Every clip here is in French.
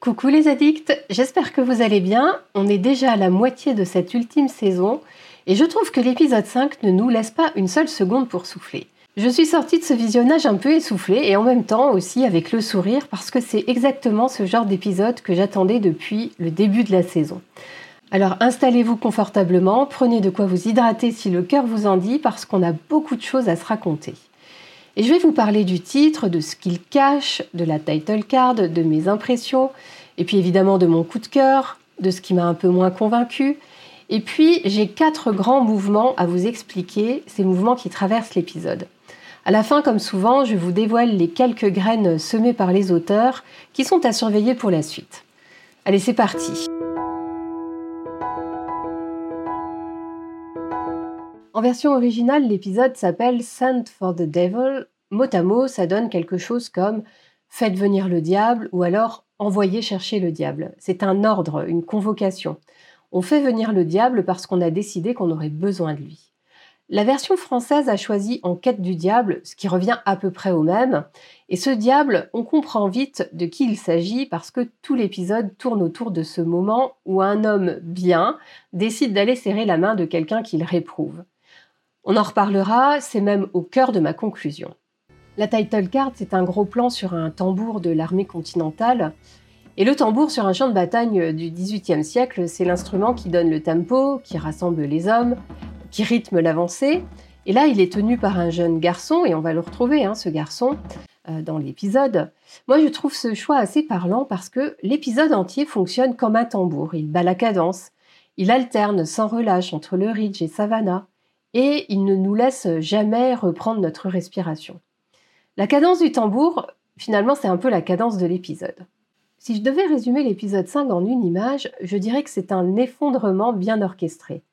Coucou les addicts, j'espère que vous allez bien. On est déjà à la moitié de cette ultime saison et je trouve que l'épisode 5 ne nous laisse pas une seule seconde pour souffler. Je suis sortie de ce visionnage un peu essoufflée et en même temps aussi avec le sourire parce que c'est exactement ce genre d'épisode que j'attendais depuis le début de la saison. Alors installez-vous confortablement, prenez de quoi vous hydrater si le cœur vous en dit parce qu'on a beaucoup de choses à se raconter. Et je vais vous parler du titre, de ce qu'il cache, de la title card, de mes impressions, et puis évidemment de mon coup de cœur, de ce qui m'a un peu moins convaincue. Et puis j'ai 4 grands mouvements à vous expliquer, ces mouvements qui traversent l'épisode. À la fin, comme souvent, je vous dévoile les quelques graines semées par les auteurs qui sont à surveiller pour la suite. Allez, c'est parti! En version originale, l'épisode s'appelle « Send for the Devil ». Mot à mot, ça donne quelque chose comme « Faites venir le diable » ou alors « Envoyez chercher le diable ». C'est un ordre, une convocation. On fait venir le diable parce qu'on a décidé qu'on aurait besoin de lui. La version française a choisi « En quête du diable », ce qui revient à peu près au même. Et ce diable, on comprend vite de qui il s'agit parce que tout l'épisode tourne autour de ce moment où un homme bien décide d'aller serrer la main de quelqu'un qu'il réprouve. On en reparlera, c'est même au cœur de ma conclusion. La title card, c'est un gros plan sur un tambour de l'armée continentale. Et le tambour sur un champ de bataille du XVIIIe siècle, c'est l'instrument qui donne le tempo, qui rassemble les hommes, qui rythme l'avancée. Et là, il est tenu par un jeune garçon, et on va le retrouver, ce garçon, dans l'épisode. Moi, je trouve ce choix assez parlant parce que l'épisode entier fonctionne comme un tambour. Il bat la cadence, il alterne sans relâche entre le Ridge et Savannah. Et il ne nous laisse jamais reprendre notre respiration. La cadence du tambour, finalement, c'est un peu la cadence de l'épisode. Si je devais résumer l'épisode 5 en une image, je dirais que c'est un effondrement bien orchestré.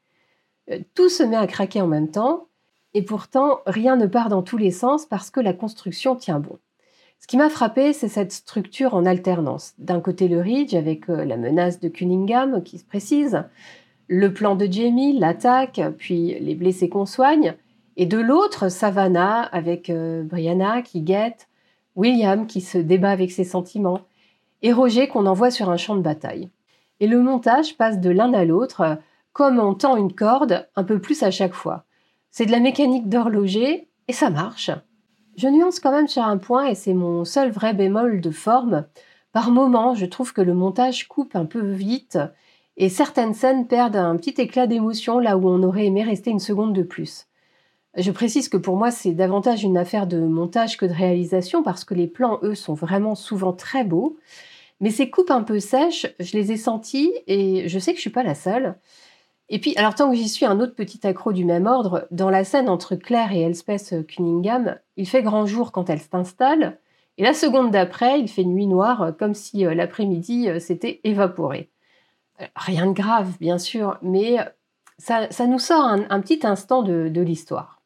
Tout se met à craquer en même temps, et pourtant, rien ne part dans tous les sens parce que la construction tient bon. Ce qui m'a frappé, c'est cette structure en alternance. D'un côté, le Ridge, avec la menace de Cunningham qui se précise, le plan de Jamie, l'attaque, puis les blessés qu'on soigne, et de l'autre, Savannah avec Brianna qui guette, William qui se débat avec ses sentiments, et Roger qu'on envoie sur un champ de bataille. Et le montage passe de l'un à l'autre, comme on tend une corde, un peu plus à chaque fois. C'est de la mécanique d'horloger, et ça marche. Je nuance quand même sur un point, et c'est mon seul vrai bémol de forme. Par moments, je trouve que le montage coupe un peu vite, et certaines scènes perdent un petit éclat d'émotion là où on aurait aimé rester une seconde de plus. Je précise que pour moi, c'est davantage une affaire de montage que de réalisation parce que les plans, eux, sont vraiment souvent très beaux. Mais ces coupes un peu sèches, je les ai senties et je sais que je ne suis pas la seule. Et puis, alors tant que j'y suis, un autre petit accroc du même ordre, dans la scène entre Claire et Elspeth Cunningham, il fait grand jour quand elle s'installe et la seconde d'après, il fait nuit noire comme si l'après-midi s'était évaporé. Rien de grave, bien sûr, mais ça nous sort un petit instant de l'histoire.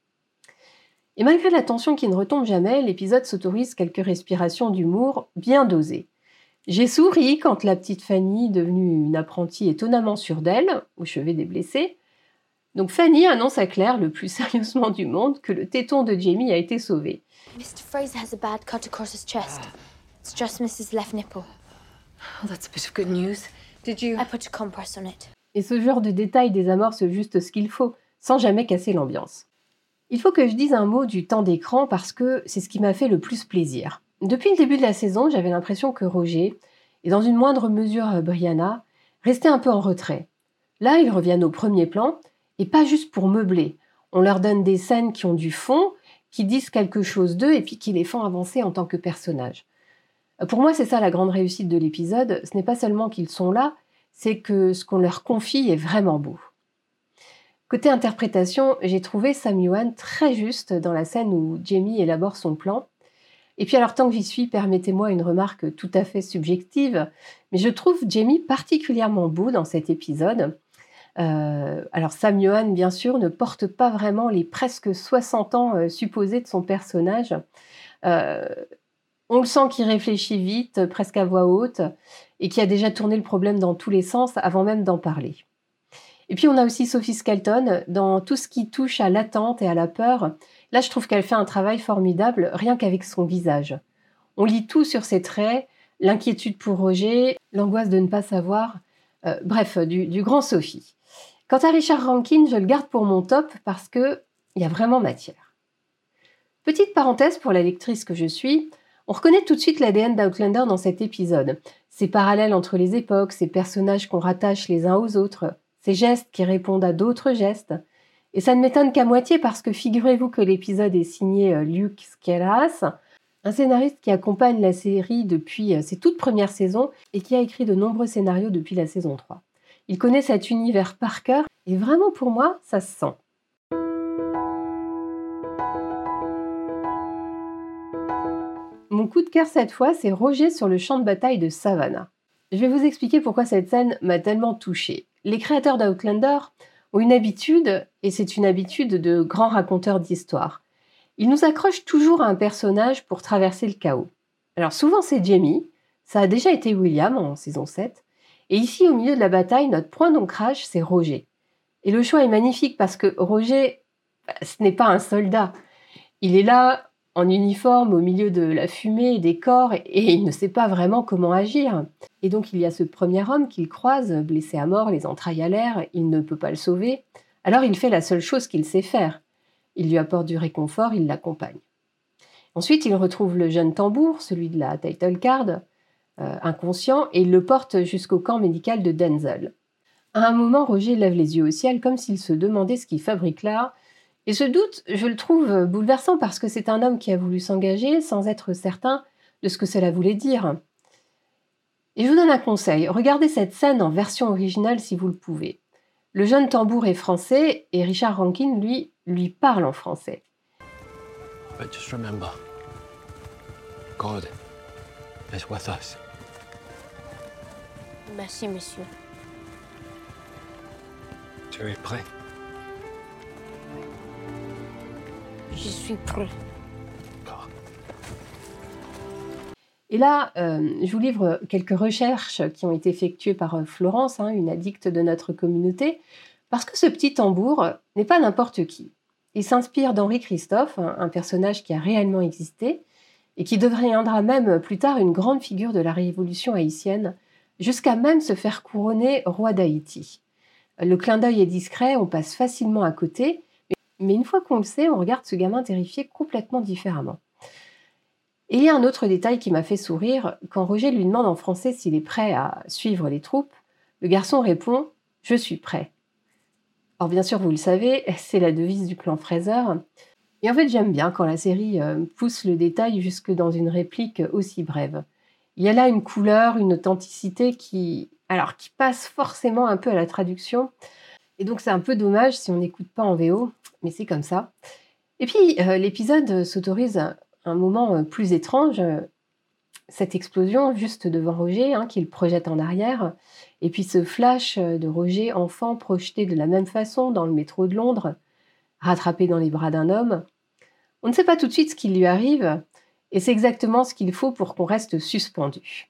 Et malgré la tension qui ne retombe jamais, l'épisode s'autorise quelques respirations d'humour bien dosées. J'ai souri quand la petite Fanny, devenue une apprentie étonnamment sûre d'elle, au chevet des blessés. Donc Fanny annonce à Claire, le plus sérieusement du monde, que le téton de Jamie a été sauvé. Mr. Fraser has a bad cut across his chest. It's just Mrs. left nipple. Oh, that's a bit of good news. Did you... I put a compress on it. Et ce genre de détail désamorce juste ce qu'il faut, sans jamais casser l'ambiance. Il faut que je dise un mot du temps d'écran parce que c'est ce qui m'a fait le plus plaisir. Depuis le début de la saison, j'avais l'impression que Roger, et dans une moindre mesure Brianna, restaient un peu en retrait. Là, ils reviennent au premier plan, et pas juste pour meubler. On leur donne des scènes qui ont du fond, qui disent quelque chose d'eux, et puis qui les font avancer en tant que personnages. Pour moi, c'est ça la grande réussite de l'épisode. Ce n'est pas seulement qu'ils sont là, c'est que ce qu'on leur confie est vraiment beau. Côté interprétation, j'ai trouvé Sam Yuan très juste dans la scène où Jamie élabore son plan. Et puis alors, tant que j'y suis, permettez-moi une remarque tout à fait subjective, mais je trouve Jamie particulièrement beau dans cet épisode. Alors Sam Yuan, bien sûr, ne porte pas vraiment les presque 60 ans supposés de son personnage. On le sent qu'il réfléchit vite, presque à voix haute, et qui a déjà tourné le problème dans tous les sens avant même d'en parler. Et puis on a aussi Sophie Skelton, dans tout ce qui touche à l'attente et à la peur. Là, je trouve qu'elle fait un travail formidable, rien qu'avec son visage. On lit tout sur ses traits, l'inquiétude pour Roger, l'angoisse de ne pas savoir, bref, du grand Sophie. Quant à Richard Rankin, je le garde pour mon top parce qu'il y a vraiment matière. Petite parenthèse pour la lectrice que je suis, on reconnaît tout de suite l'ADN d'Outlander dans cet épisode. Ces parallèles entre les époques, ces personnages qu'on rattache les uns aux autres, ces gestes qui répondent à d'autres gestes. Et ça ne m'étonne qu'à moitié parce que figurez-vous que l'épisode est signé Luke Skelas, un scénariste qui accompagne la série depuis ses toutes premières saisons et qui a écrit de nombreux scénarios depuis la saison 3. Il connaît cet univers par cœur et vraiment pour moi, ça se sent. Mon coup de cœur cette fois, c'est Roger sur le champ de bataille de Savannah. Je vais vous expliquer pourquoi cette scène m'a tellement touchée. Les créateurs d'Outlander ont une habitude, et c'est une habitude de grands raconteurs d'histoires. Ils nous accrochent toujours à un personnage pour traverser le chaos. Alors souvent c'est Jamie, ça a déjà été William en saison 7, et ici au milieu de la bataille, notre point d'ancrage c'est Roger. Et le choix est magnifique parce que Roger, ce n'est pas un soldat. Il est là en uniforme au milieu de la fumée et des corps et il ne sait pas vraiment comment agir. Et donc il y a ce premier homme qu'il croise, blessé à mort, les entrailles à l'air, il ne peut pas le sauver. Alors il fait la seule chose qu'il sait faire. Il lui apporte du réconfort, il l'accompagne. Ensuite il retrouve le jeune tambour, celui de la title card, inconscient, et il le porte jusqu'au camp médical de Denzel. À un moment, Roger lève les yeux au ciel comme s'il se demandait ce qu'il fabrique là. Et ce doute, je le trouve bouleversant parce que c'est un homme qui a voulu s'engager sans être certain de ce que cela voulait dire. Et je vous donne un conseil, regardez cette scène en version originale si vous le pouvez. Le jeune tambour est français et Richard Rankin, lui parle en français. But just remember, God is with us. Merci, monsieur. Tu es prêt? Je suis prêt. Et là, je vous livre quelques recherches qui ont été effectuées par Florence, une addicte de notre communauté, parce que ce petit tambour n'est pas n'importe qui. Il s'inspire d'Henri Christophe, un personnage qui a réellement existé, et qui deviendra même plus tard une grande figure de la révolution haïtienne, jusqu'à même se faire couronner roi d'Haïti. Le clin d'œil est discret, on passe facilement à côté, mais une fois qu'on le sait, on regarde ce gamin terrifié complètement différemment. Et il y a un autre détail qui m'a fait sourire. Quand Roger lui demande en français s'il est prêt à suivre les troupes, le garçon répond « Je suis prêt ». Alors bien sûr, vous le savez, c'est la devise du clan Fraser. Et en fait, j'aime bien quand la série pousse le détail jusque dans une réplique aussi brève. Il y a là une couleur, une authenticité qui passe forcément un peu à la traduction. Et donc c'est un peu dommage si on n'écoute pas en VO, mais c'est comme ça. Et puis l'épisode s'autorise un moment plus étrange, cette explosion juste devant Roger, qu'il projette en arrière, et puis ce flash de Roger enfant projeté de la même façon dans le métro de Londres, rattrapé dans les bras d'un homme. On ne sait pas tout de suite ce qui lui arrive, et c'est exactement ce qu'il faut pour qu'on reste suspendu.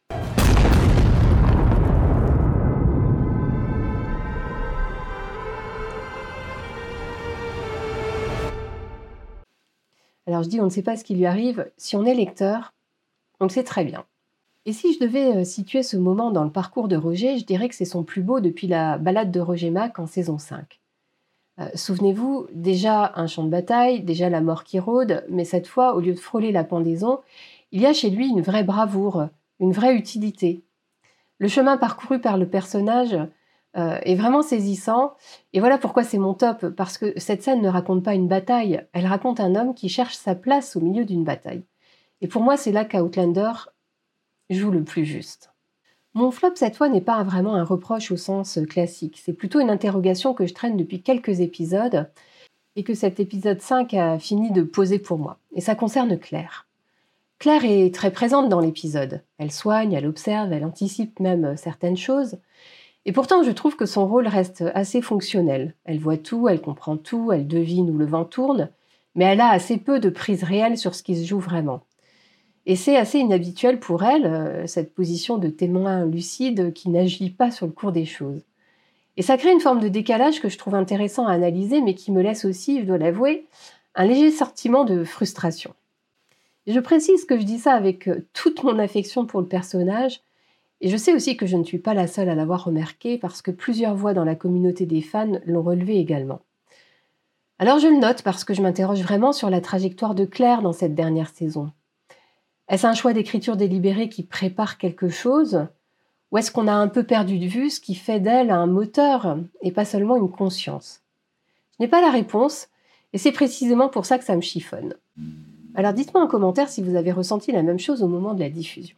Alors je dis on ne sait pas ce qui lui arrive, si on est lecteur, on le sait très bien. Et si je devais situer ce moment dans le parcours de Roger, je dirais que c'est son plus beau depuis la balade de Roger Mac en saison 5. Souvenez-vous, déjà un champ de bataille, déjà la mort qui rôde, mais cette fois, au lieu de frôler la pendaison, il y a chez lui une vraie bravoure, une vraie utilité. Le chemin parcouru par le personnage est vraiment saisissant, et voilà pourquoi c'est mon top, parce que cette scène ne raconte pas une bataille, elle raconte un homme qui cherche sa place au milieu d'une bataille. Et pour moi, c'est là qu'Outlander joue le plus juste. Mon flop, cette fois, n'est pas vraiment un reproche au sens classique. C'est plutôt une interrogation que je traîne depuis quelques épisodes et que cet épisode 5 a fini de poser pour moi. Et ça concerne Claire. Claire est très présente dans l'épisode. Elle soigne, elle observe, elle anticipe même certaines choses. Et pourtant, je trouve que son rôle reste assez fonctionnel. Elle voit tout, elle comprend tout, elle devine où le vent tourne, mais elle a assez peu de prise réelle sur ce qui se joue vraiment. Et c'est assez inhabituel pour elle, cette position de témoin lucide qui n'agit pas sur le cours des choses. Et ça crée une forme de décalage que je trouve intéressant à analyser, mais qui me laisse aussi, je dois l'avouer, un léger sentiment de frustration. Et je précise que je dis ça avec toute mon affection pour le personnage, et je sais aussi que je ne suis pas la seule à l'avoir remarqué parce que plusieurs voix dans la communauté des fans l'ont relevé également. Alors je le note parce que je m'interroge vraiment sur la trajectoire de Claire dans cette dernière saison. Est-ce un choix d'écriture délibéré qui prépare quelque chose ? Ou est-ce qu'on a un peu perdu de vue ce qui fait d'elle un moteur et pas seulement une conscience ? Je n'ai pas la réponse, et c'est précisément pour ça que ça me chiffonne. Alors dites-moi en commentaire si vous avez ressenti la même chose au moment de la diffusion.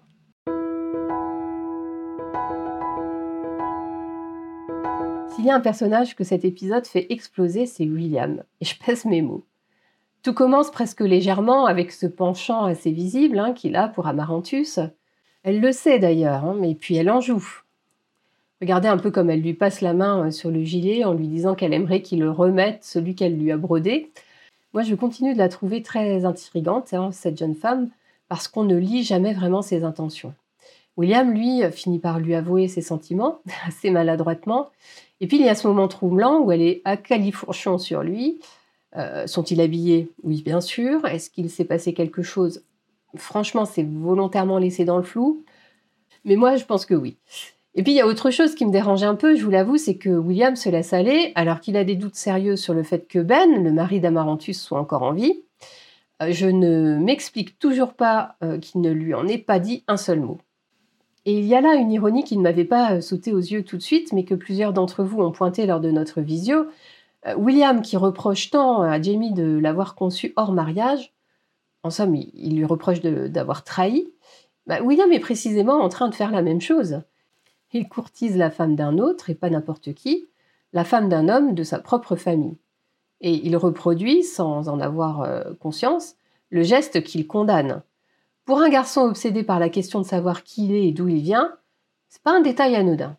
S'il y a un personnage que cet épisode fait exploser, c'est William, et je pèse mes mots. Tout commence presque légèrement avec ce penchant assez visible qu'il a pour Amaranthus. Elle le sait d'ailleurs, mais puis elle en joue. Regardez un peu comme elle lui passe la main sur le gilet en lui disant qu'elle aimerait qu'il le remette, celui qu'elle lui a brodé. Moi, je continue de la trouver très intrigante, cette jeune femme, parce qu'on ne lit jamais vraiment ses intentions. William, lui, finit par lui avouer ses sentiments, assez maladroitement. Et puis, il y a ce moment troublant où elle est à califourchon sur lui. Sont-ils habillés ? Oui, bien sûr. Est-ce qu'il s'est passé quelque chose ? Franchement, c'est volontairement laissé dans le flou. Mais moi, je pense que oui. Et puis, il y a autre chose qui me dérange un peu, je vous l'avoue, c'est que William se laisse aller, alors qu'il a des doutes sérieux sur le fait que Ben, le mari d'Amaranthus, soit encore en vie. Je ne m'explique toujours pas qu'il ne lui en ait pas dit un seul mot. Et il y a là une ironie qui ne m'avait pas sauté aux yeux tout de suite, mais que plusieurs d'entre vous ont pointé lors de notre visio. William, qui reproche tant à Jamie de l'avoir conçu hors mariage, en somme, il lui reproche d'avoir trahi, William est précisément en train de faire la même chose. Il courtise la femme d'un autre, et pas n'importe qui, la femme d'un homme de sa propre famille. Et il reproduit, sans en avoir conscience, le geste qu'il condamne. Pour un garçon obsédé par la question de savoir qui il est et d'où il vient, c'est pas un détail anodin.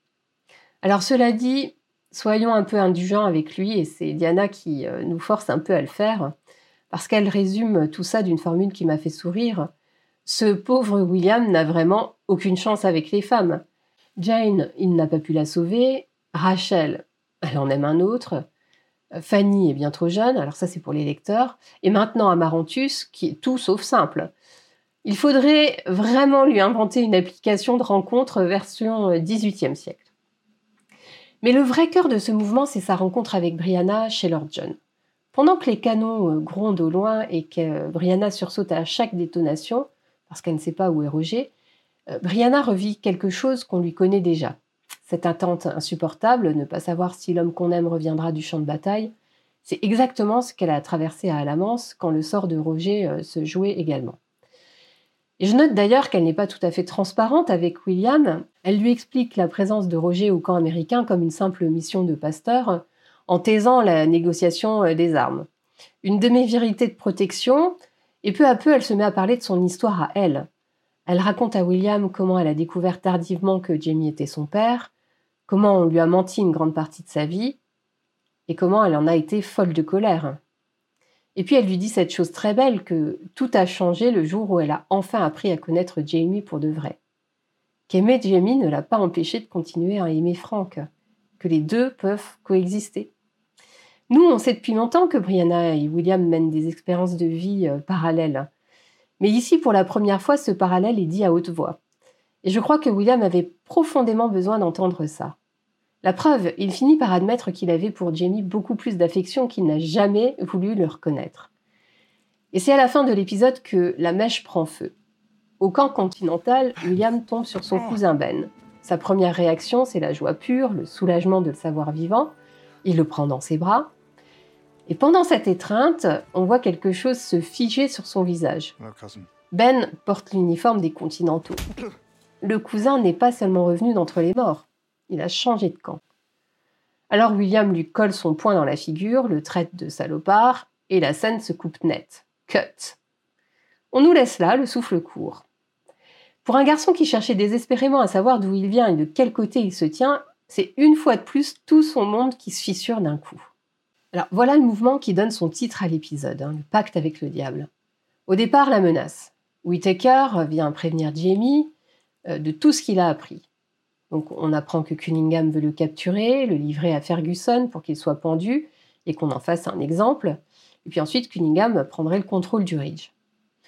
Alors cela dit, soyons un peu indulgents avec lui, et c'est Diana qui nous force un peu à le faire, parce qu'elle résume tout ça d'une formule qui m'a fait sourire. Ce pauvre William n'a vraiment aucune chance avec les femmes. Jane, il n'a pas pu la sauver. Rachel, elle en aime un autre. Fanny est bien trop jeune, alors ça c'est pour les lecteurs. Et maintenant Amaranthus, qui est tout sauf simple. Il faudrait vraiment lui inventer une application de rencontre version 18e siècle. Mais le vrai cœur de ce mouvement, c'est sa rencontre avec Brianna chez Lord John. Pendant que les canons grondent au loin et que Brianna sursaute à chaque détonation, parce qu'elle ne sait pas où est Roger, Brianna revit quelque chose qu'on lui connaît déjà. Cette attente insupportable, ne pas savoir si l'homme qu'on aime reviendra du champ de bataille, c'est exactement ce qu'elle a traversé à Alamance quand le sort de Roger se jouait également. Et je note d'ailleurs qu'elle n'est pas tout à fait transparente avec William. Elle lui explique la présence de Roger au camp américain comme une simple mission de pasteur, en taisant la négociation des armes. Une demi-vérité de protection, et peu à peu elle se met à parler de son histoire à elle. Elle raconte à William comment elle a découvert tardivement que Jamie était son père, comment on lui a menti une grande partie de sa vie, et comment elle en a été folle de colère. Et puis elle lui dit cette chose très belle que tout a changé le jour où elle a enfin appris à connaître Jamie pour de vrai. Qu'aimer Jamie ne l'a pas empêché de continuer à aimer Frank, que les deux peuvent coexister. Nous, on sait depuis longtemps que Brianna et William mènent des expériences de vie parallèles. Mais ici, pour la première fois, ce parallèle est dit à haute voix. Et je crois que William avait profondément besoin d'entendre ça. La preuve, il finit par admettre qu'il avait pour Jamie beaucoup plus d'affection qu'il n'a jamais voulu le reconnaître. Et c'est à la fin de l'épisode que la mèche prend feu. Au camp continental, William tombe sur son cousin Ben. Sa première réaction, c'est la joie pure, le soulagement de le savoir vivant. Il le prend dans ses bras. Et pendant cette étreinte, on voit quelque chose se figer sur son visage. Ben porte l'uniforme des Continentaux. Le cousin n'est pas seulement revenu d'entre les morts. Il a changé de camp. Alors William lui colle son poing dans la figure, le traite de salopard, et la scène se coupe net. Cut. On nous laisse là, le souffle court. Pour un garçon qui cherchait désespérément à savoir d'où il vient et de quel côté il se tient, c'est une fois de plus tout son monde qui se fissure d'un coup. Alors voilà le mouvement qui donne son titre à l'épisode, le pacte avec le diable. Au départ, la menace. Whittaker vient prévenir Jamie de tout ce qu'il a appris. Donc on apprend que Cunningham veut le capturer, le livrer à Ferguson pour qu'il soit pendu et qu'on en fasse un exemple. Et puis ensuite, Cunningham prendrait le contrôle du Ridge.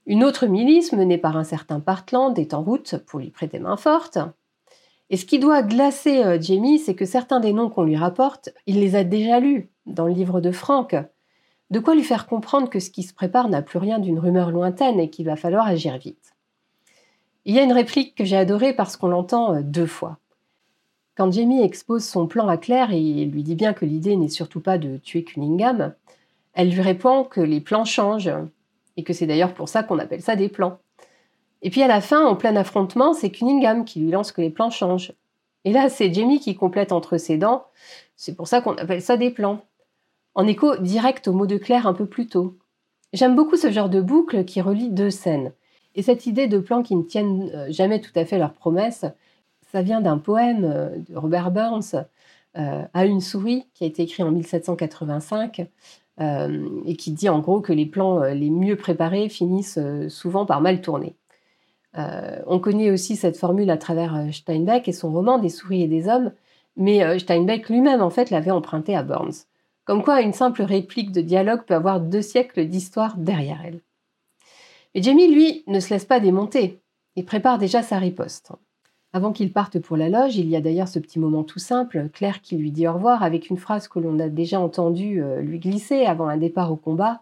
Une autre milice, menée par un certain Partland, est en route pour lui prêter main forte. Et ce qui doit glacer Jamie, c'est que certains des noms qu'on lui rapporte, il les a déjà lus dans le livre de Frank. De quoi lui faire comprendre que ce qui se prépare n'a plus rien d'une rumeur lointaine et qu'il va falloir agir vite. Il y a une réplique que j'ai adorée parce qu'on l'entend 2 fois. Quand Jamie expose son plan à Claire et lui dit bien que l'idée n'est surtout pas de tuer Cunningham, elle lui répond que les plans changent, et que c'est d'ailleurs pour ça qu'on appelle ça des plans. Et puis à la fin, en plein affrontement, c'est Cunningham qui lui lance que les plans changent. Et là, c'est Jamie qui complète entre ses dents, c'est pour ça qu'on appelle ça des plans. En écho direct aux mots de Claire un peu plus tôt. J'aime beaucoup ce genre de boucle qui relie 2 scènes. Et cette idée de plans qui ne tiennent jamais tout à fait leurs promesses, ça vient d'un poème de Robert Burns, À une souris, qui a été écrit en 1785, et qui dit en gros que les plans les mieux préparés finissent souvent par mal tourner. On connaît aussi cette formule à travers Steinbeck et son roman Des souris et des hommes, mais Steinbeck lui-même en fait l'avait emprunté à Burns. Comme quoi une simple réplique de dialogue peut avoir 2 siècles d'histoire derrière elle. Mais Jamie, lui, ne se laisse pas démonter. Il prépare déjà sa riposte. Avant qu'il parte pour la loge, il y a d'ailleurs ce petit moment tout simple, Claire qui lui dit au revoir avec une phrase que l'on a déjà entendue lui glisser avant un départ au combat.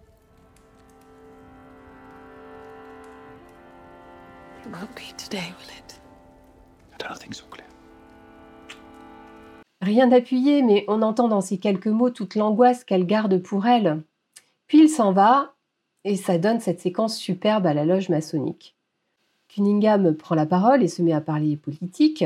It won't be today, will it? I don't think so, Claire. Rien d'appuyé, mais on entend dans ces quelques mots toute l'angoisse qu'elle garde pour elle. Puis il s'en va, et ça donne cette séquence superbe à la loge maçonnique. Cunningham prend la parole et se met à parler politique,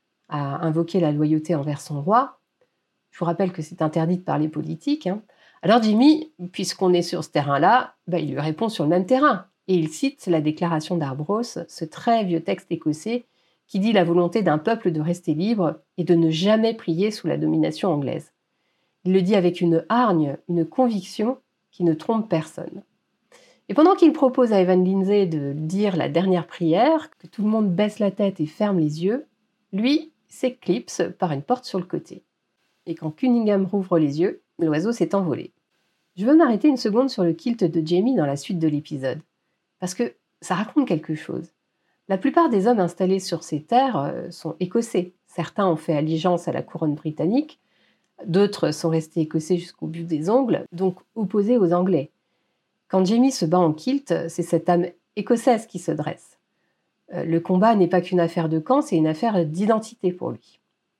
à invoquer la loyauté envers son roi. Je vous rappelle que c'est interdit de parler politique. Alors Jimmy, puisqu'on est sur ce terrain-là, il lui répond sur le même terrain. Et il cite la déclaration d'Arbroath, ce très vieux texte écossais qui dit la volonté d'un peuple de rester libre et de ne jamais plier sous la domination anglaise. Il le dit avec une hargne, une conviction qui ne trompe personne. Et pendant qu'il propose à Evan Lindsay de dire la dernière prière, que tout le monde baisse la tête et ferme les yeux, lui s'éclipse par une porte sur le côté. Et quand Cunningham rouvre les yeux, l'oiseau s'est envolé. Je veux m'arrêter une seconde sur le kilt de Jamie dans la suite de l'épisode, parce que ça raconte quelque chose. La plupart des hommes installés sur ces terres sont écossais. Certains ont fait allégeance à la couronne britannique, d'autres sont restés écossais jusqu'au bout des ongles, donc opposés aux Anglais. Quand Jamie se bat en kilt, c'est cette âme écossaise qui se dresse. Le combat n'est pas qu'une affaire de camp, c'est une affaire d'identité pour lui.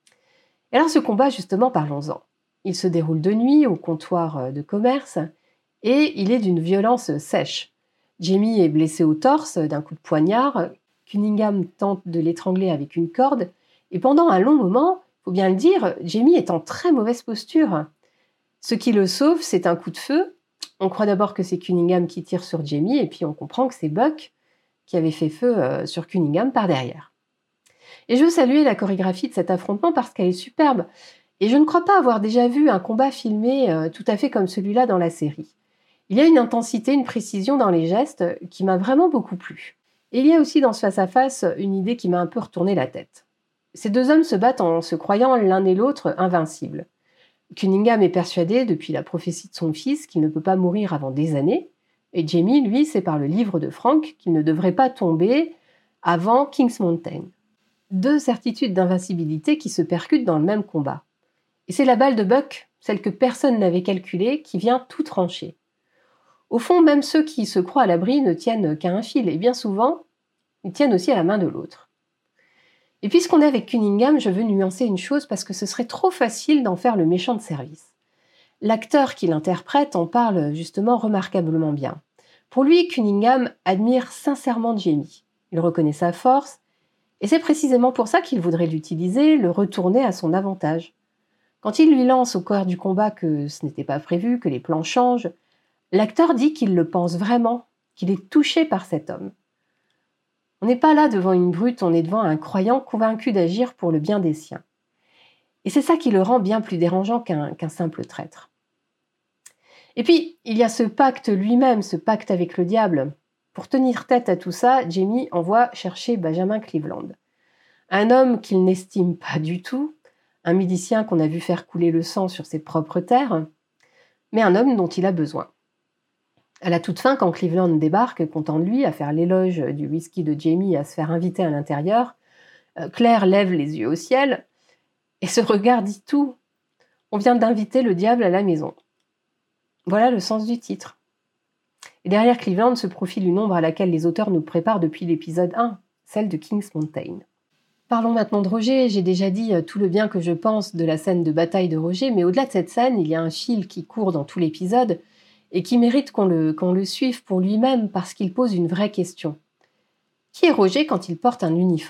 Et alors ce combat, justement, parlons-en. Il se déroule de nuit au comptoir de commerce et il est d'une violence sèche. Jamie est blessé au torse d'un coup de poignard, Cunningham tente de l'étrangler avec une corde et pendant un long moment, il faut bien le dire, Jamie est en très mauvaise posture. Ce qui le sauve, c'est un coup de feu. On croit d'abord que c'est Cunningham qui tire sur Jamie et puis on comprend que c'est Buck qui avait fait feu sur Cunningham par derrière. Et je veux saluer la chorégraphie de cet affrontement parce qu'elle est superbe. Et je ne crois pas avoir déjà vu un combat filmé tout à fait comme celui-là dans la série. Il y a une intensité, une précision dans les gestes qui m'a vraiment beaucoup plu. Et il y a aussi dans ce face-à-face une idée qui m'a un peu retourné la tête. Ces 2 hommes se battent en se croyant l'un et l'autre invincibles. Cunningham est persuadé, depuis la prophétie de son fils, qu'il ne peut pas mourir avant des années, et Jamie, lui, sait par le livre de Frank qu'il ne devrait pas tomber avant King's Mountain. 2 certitudes d'invincibilité qui se percutent dans le même combat. Et c'est la balle de Buck, celle que personne n'avait calculée, qui vient tout trancher. Au fond, même ceux qui se croient à l'abri ne tiennent qu'à un fil, et bien souvent, ils tiennent aussi à la main de l'autre. Et puisqu'on est avec Cunningham, je veux nuancer une chose parce que ce serait trop facile d'en faire le méchant de service. L'acteur qui l'interprète en parle justement remarquablement bien. Pour lui, Cunningham admire sincèrement Jamie. Il reconnaît sa force, et c'est précisément pour ça qu'il voudrait l'utiliser, le retourner à son avantage. Quand il lui lance au cœur du combat que ce n'était pas prévu, que les plans changent, l'acteur dit qu'il le pense vraiment, qu'il est touché par cet homme. On n'est pas là devant une brute, on est devant un croyant convaincu d'agir pour le bien des siens. Et c'est ça qui le rend bien plus dérangeant qu'un simple traître. Et puis, il y a ce pacte lui-même, ce pacte avec le diable. Pour tenir tête à tout ça, Jamie envoie chercher Benjamin Cleveland. Un homme qu'il n'estime pas du tout, un milicien qu'on a vu faire couler le sang sur ses propres terres, mais un homme dont il a besoin. À la toute fin, quand Cleveland débarque, content de lui, à faire l'éloge du whisky de Jamie et à se faire inviter à l'intérieur, Claire lève les yeux au ciel et ce regard dit tout. On vient d'inviter le diable à la maison. Voilà le sens du titre. Et derrière Cleveland se profile une ombre à laquelle les auteurs nous préparent depuis l'épisode 1, celle de King's Mountain. Parlons maintenant de Roger. J'ai déjà dit tout le bien que je pense de la scène de bataille de Roger, mais au-delà de cette scène, il y a un fil qui court dans tout l'épisode et qui mérite qu'on le suive pour lui-même parce qu'il pose une vraie question. Qui est Roger quand il porte un uniforme ?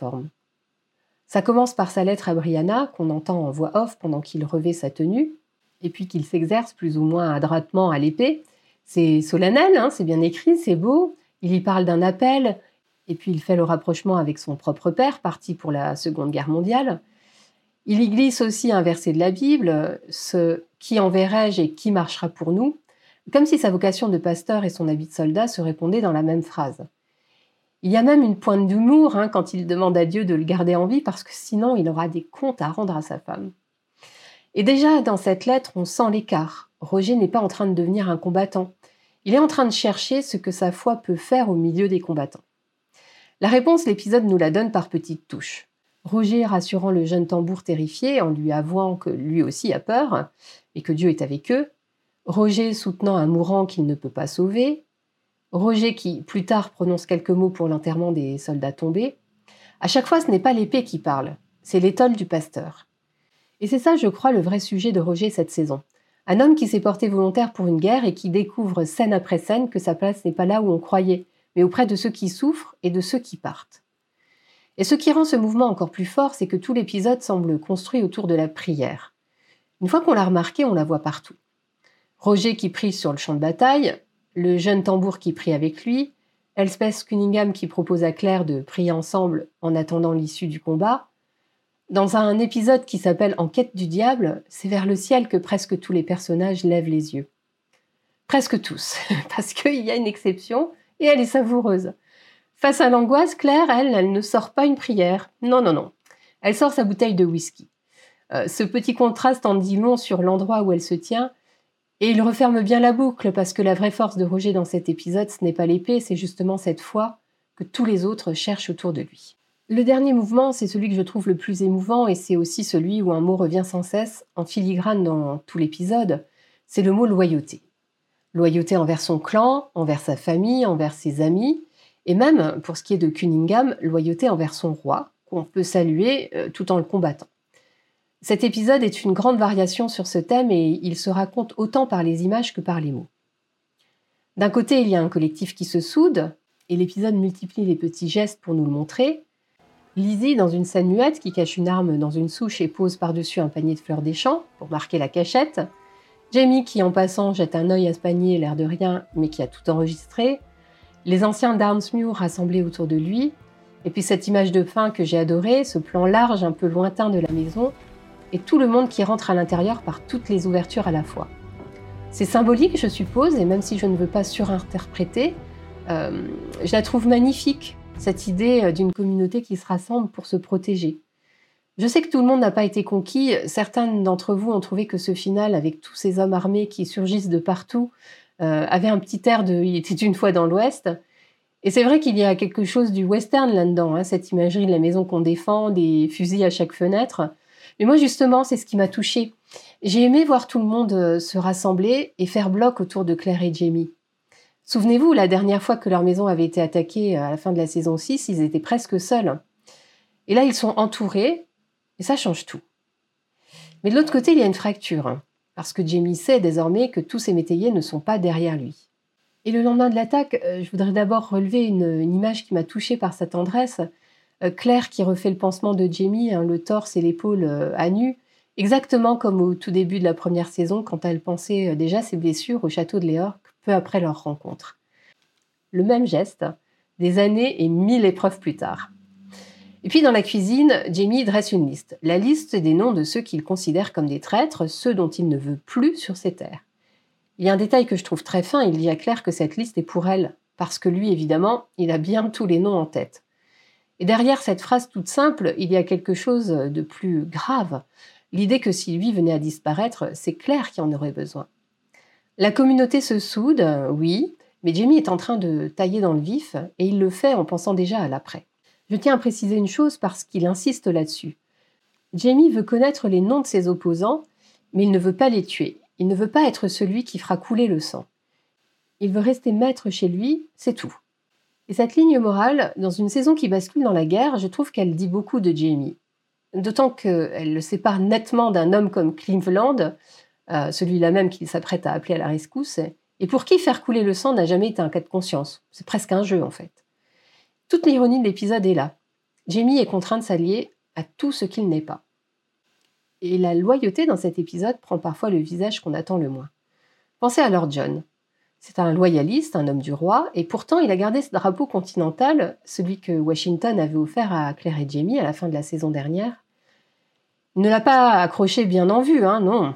Ça commence par sa lettre à Brianna, qu'on entend en voix off pendant qu'il revêt sa tenue, et puis qu'il s'exerce plus ou moins adroitement à l'épée. C'est solennel, c'est bien écrit, c'est beau. Il y parle d'un appel, et puis il fait le rapprochement avec son propre père, parti pour la Seconde Guerre mondiale. Il y glisse aussi un verset de la Bible, ce « Qui enverrai-je et qui marchera pour nous ?» comme si sa vocation de pasteur et son habit de soldat se répondaient dans la même phrase. Il y a même une pointe d'humour quand il demande à Dieu de le garder en vie, parce que sinon il aura des comptes à rendre à sa femme. Et déjà, dans cette lettre, on sent l'écart. Roger n'est pas en train de devenir un combattant. Il est en train de chercher ce que sa foi peut faire au milieu des combattants. La réponse, l'épisode nous la donne par petites touches. Roger rassurant le jeune tambour terrifié en lui avouant que lui aussi a peur et que Dieu est avec eux. Roger soutenant un mourant qu'il ne peut pas sauver. Roger qui, plus tard, prononce quelques mots pour l'enterrement des soldats tombés. À chaque fois, ce n'est pas l'épée qui parle, c'est l'étole du pasteur. Et c'est ça, je crois, le vrai sujet de Roger cette saison. Un homme qui s'est porté volontaire pour une guerre et qui découvre scène après scène que sa place n'est pas là où on croyait, mais auprès de ceux qui souffrent et de ceux qui partent. Et ce qui rend ce mouvement encore plus fort, c'est que tout l'épisode semble construit autour de la prière. Une fois qu'on l'a remarqué, on la voit partout. Roger qui prie sur le champ de bataille, le jeune tambour qui prie avec lui, Elspeth Cunningham qui propose à Claire de prier ensemble en attendant l'issue du combat. Dans un épisode qui s'appelle « En quête du diable », c'est vers le ciel que presque tous les personnages lèvent les yeux. Presque tous, parce qu'il y a une exception et elle est savoureuse. Face à l'angoisse, Claire, elle ne sort pas une prière. Non. Elle sort sa bouteille de whisky. Ce petit contraste en dit long sur l'endroit où elle se tient. Et il referme bien la boucle, parce que la vraie force de Roger dans cet épisode, ce n'est pas l'épée, c'est justement cette foi que tous les autres cherchent autour de lui. Le dernier mouvement, c'est celui que je trouve le plus émouvant, et c'est aussi celui où un mot revient sans cesse, en filigrane dans tout l'épisode, c'est le mot loyauté. Loyauté envers son clan, envers sa famille, envers ses amis, et même, pour ce qui est de Cunningham, loyauté envers son roi, qu'on peut saluer tout en le combattant. Cet épisode est une grande variation sur ce thème et il se raconte autant par les images que par les mots. D'un côté, il y a un collectif qui se soude, et l'épisode multiplie les petits gestes pour nous le montrer. Lizzie, dans une scène muette, qui cache une arme dans une souche et pose par-dessus un panier de fleurs des champs, pour marquer la cachette. Jamie, qui en passant jette un œil à ce panier, l'air de rien, mais qui a tout enregistré. Les anciens d'Arnsmuir rassemblés autour de lui. Et puis cette image de fin que j'ai adorée, ce plan large, un peu lointain de la maison, et tout le monde qui rentre à l'intérieur par toutes les ouvertures à la fois. C'est symbolique, je suppose, et même si je ne veux pas surinterpréter, je la trouve magnifique, cette idée d'une communauté qui se rassemble pour se protéger. Je sais que tout le monde n'a pas été conquis, certains d'entre vous ont trouvé que ce final, avec tous ces hommes armés qui surgissent de partout, avait un petit air de « Il était une fois dans l'Ouest ». Et c'est vrai qu'il y a quelque chose du western là-dedans, cette imagerie de la maison qu'on défend, des fusils à chaque fenêtre. Mais moi, justement, c'est ce qui m'a touchée. J'ai aimé voir tout le monde se rassembler et faire bloc autour de Claire et Jamie. Souvenez-vous, la dernière fois que leur maison avait été attaquée à la fin de la saison 6, ils étaient presque seuls. Et là, ils sont entourés, et ça change tout. Mais de l'autre côté, il y a une fracture, parce que Jamie sait désormais que tous ses métayers ne sont pas derrière lui. Et le lendemain de l'attaque, je voudrais d'abord relever une image qui m'a touchée par sa tendresse. Claire qui refait le pansement de Jamie, le torse et l'épaule à nu, exactement comme au tout début de la première saison, quand elle pensait déjà ses blessures au château de Leorque, peu après leur rencontre. Le même geste, des années et 1000 épreuves plus tard. Et puis dans la cuisine, Jamie dresse une liste. La liste des noms de ceux qu'il considère comme des traîtres, ceux dont il ne veut plus sur ces terres. Il y a un détail que je trouve très fin, il dit à Claire que cette liste est pour elle, parce que lui, évidemment, il a bien tous les noms en tête. Et derrière cette phrase toute simple, il y a quelque chose de plus grave. L'idée que si lui venait à disparaître, c'est Claire qui en aurait besoin. La communauté se soude, oui, Mais Jamie est en train de tailler dans le vif et il le fait en pensant déjà à l'après. Je tiens à préciser une chose parce qu'il insiste là-dessus. Jamie veut connaître les noms de ses opposants, mais il ne veut pas les tuer. Il ne veut pas être celui qui fera couler le sang. Il veut rester maître chez lui, c'est tout. Et cette ligne morale, dans une saison qui bascule dans la guerre, je trouve qu'elle dit beaucoup de Jamie. D'autant qu'elle le sépare nettement d'un homme comme Cleveland, celui-là même qu'il s'apprête à appeler à la rescousse, et pour qui faire couler le sang n'a jamais été un cas de conscience. C'est presque un jeu, en fait. Toute l'ironie de l'épisode est là. Jamie est contraint de s'allier à tout ce qu'il n'est pas. Et la loyauté dans cet épisode prend parfois le visage qu'on attend le moins. Pensez à Lord John. C'est un loyaliste, un homme du roi, et pourtant il a gardé ce drapeau continental, celui que Washington avait offert à Claire et Jamie à la fin de la saison dernière. Il ne l'a pas accroché bien en vue, non.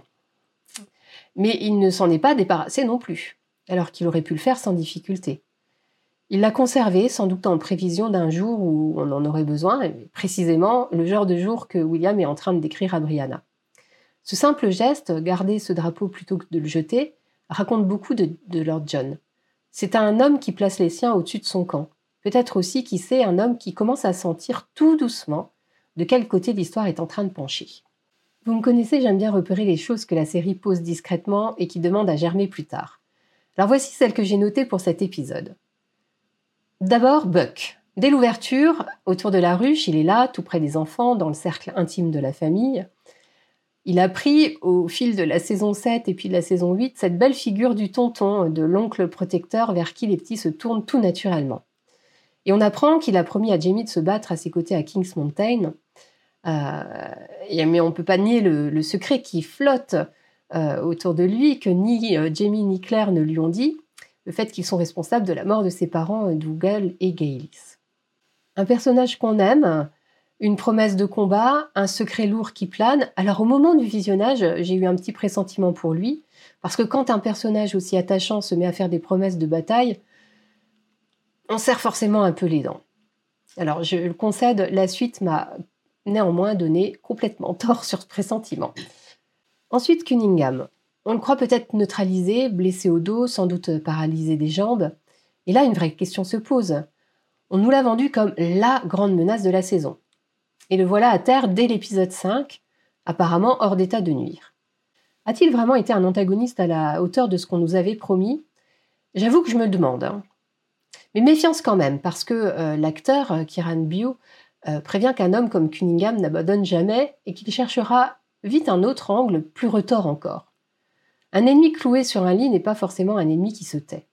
Mais il ne s'en est pas débarrassé non plus, alors qu'il aurait pu le faire sans difficulté. Il l'a conservé, sans doute en prévision d'un jour où on en aurait besoin, et précisément le genre de jour que William est en train de décrire à Brianna. Ce simple geste, garder ce drapeau plutôt que de le jeter, raconte beaucoup de Lord John. C'est un homme qui place les siens au-dessus de son camp. Peut-être aussi, qui sait, un homme qui commence à sentir tout doucement de quel côté l'histoire est en train de pencher. Vous me connaissez, j'aime bien repérer les choses que la série pose discrètement et qui demandent à germer plus tard. Alors voici celles que j'ai notées pour cet épisode. D'abord, Buck. Dès l'ouverture, autour de la ruche, il est là, tout près des enfants, dans le cercle intime de la famille. Il a pris, au fil de la saison 7 et puis de la saison 8, cette belle figure du tonton, de l'oncle protecteur vers qui les petits se tournent tout naturellement. Et on apprend qu'il a promis à Jamie de se battre à ses côtés à Kings Mountain. Mais on ne peut pas nier le secret qui flotte autour de lui, que ni Jamie ni Claire ne lui ont dit, le fait qu'ils sont responsables de la mort de ses parents, Dougal et Gaylis. Un personnage qu'on aime, une promesse de combat, un secret lourd qui plane. Alors au moment du visionnage, j'ai eu un petit pressentiment pour lui, parce que quand un personnage aussi attachant se met à faire des promesses de bataille, on serre forcément un peu les dents. Alors je le concède, la suite m'a néanmoins donné complètement tort sur ce pressentiment. Ensuite, Cunningham. On le croit peut-être neutralisé, blessé au dos, sans doute paralysé des jambes. Et là, une vraie question se pose. On nous l'a vendu comme la grande menace de la saison. Et le voilà à terre dès l'épisode 5, apparemment hors d'état de nuire. A-t-il vraiment été un antagoniste à la hauteur de ce qu'on nous avait promis ? J'avoue que je me le demande. Mais méfiance quand même, parce que l'acteur, Kieran Bio, prévient qu'un homme comme Cunningham n'abandonne jamais et qu'il cherchera vite un autre angle, plus retors encore. Un ennemi cloué sur un lit n'est pas forcément un ennemi qui se tait.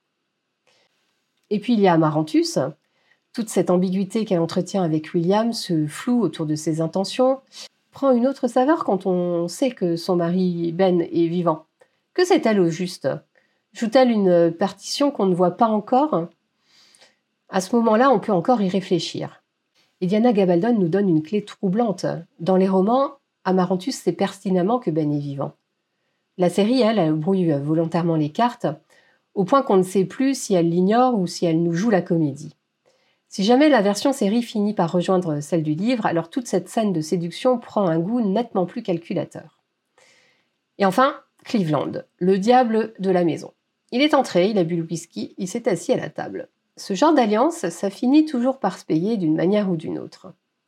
Et puis il y a Amaranthus. Toute cette ambiguïté qu'elle entretient avec William, ce flou autour de ses intentions, prend une autre saveur quand on sait que son mari Ben est vivant. Que sait-elle au juste ? Joue-t-elle une partition qu'on ne voit pas encore ? À ce moment-là, on peut encore y réfléchir. Et Diana Gabaldon nous donne une clé troublante. Dans les romans, Amaranthus sait pertinemment que Ben est vivant. La série, elle brouille volontairement les cartes, au point qu'on ne sait plus si elle l'ignore ou si elle nous joue la comédie. Si jamais la version série finit par rejoindre celle du livre, alors toute cette scène de séduction prend un goût nettement plus calculateur. Et enfin, Cleveland, le diable de la maison. Il est entré, il a bu le whisky, il s'est assis à la table. Ce genre d'alliance, ça finit toujours par se payer d'une manière ou d'une autre.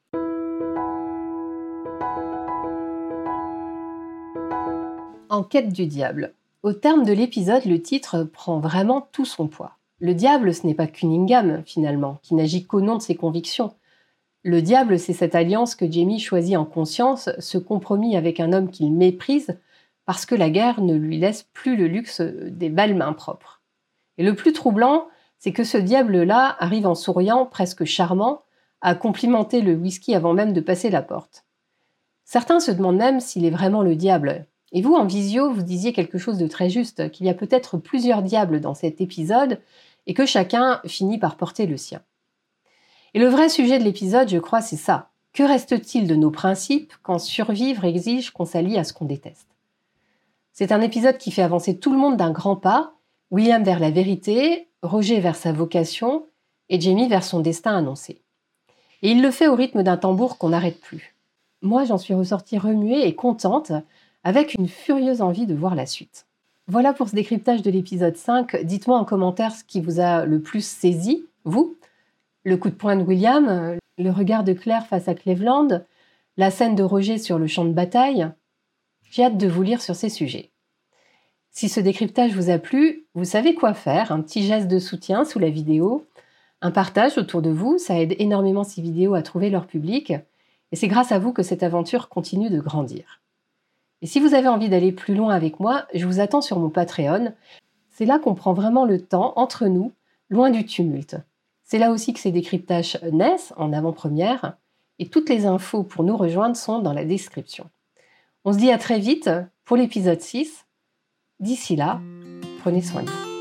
En quête du diable. Au terme de l'épisode, le titre prend vraiment tout son poids. Le diable, ce n'est pas Cunningham, finalement, qui n'agit qu'au nom de ses convictions. Le diable, c'est cette alliance que Jamie choisit en conscience, ce compromis avec un homme qu'il méprise, parce que la guerre ne lui laisse plus le luxe des belles mains propres. Et le plus troublant, c'est que ce diable-là arrive en souriant, presque charmant, à complimenter le whisky avant même de passer la porte. Certains se demandent même s'il est vraiment le diable. Et vous, en visio, vous disiez quelque chose de très juste, qu'il y a peut-être plusieurs diables dans cet épisode et que chacun finit par porter le sien. Et le vrai sujet de l'épisode, je crois, c'est ça. Que reste-t-il de nos principes quand survivre exige qu'on s'allie à ce qu'on déteste ? C'est un épisode qui fait avancer tout le monde d'un grand pas, William vers la vérité, Roger vers sa vocation et Jamie vers son destin annoncé. Et il le fait au rythme d'un tambour qu'on n'arrête plus. Moi, j'en suis ressortie remuée et contente, avec une furieuse envie de voir la suite. Voilà pour ce décryptage de l'épisode 5. Dites-moi en commentaire ce qui vous a le plus saisi, vous. Le coup de poing de William, le regard de Claire face à Cleveland, la scène de Roger sur le champ de bataille. J'ai hâte de vous lire sur ces sujets. Si ce décryptage vous a plu, vous savez quoi faire. Un petit geste de soutien sous la vidéo, un partage autour de vous, ça aide énormément ces vidéos à trouver leur public. Et c'est grâce à vous que cette aventure continue de grandir. Et si vous avez envie d'aller plus loin avec moi, je vous attends sur mon Patreon. C'est là qu'on prend vraiment le temps, entre nous, loin du tumulte. C'est là aussi que ces décryptages naissent, en avant-première, et toutes les infos pour nous rejoindre sont dans la description. On se dit à très vite pour l'épisode 6. D'ici là, prenez soin de vous.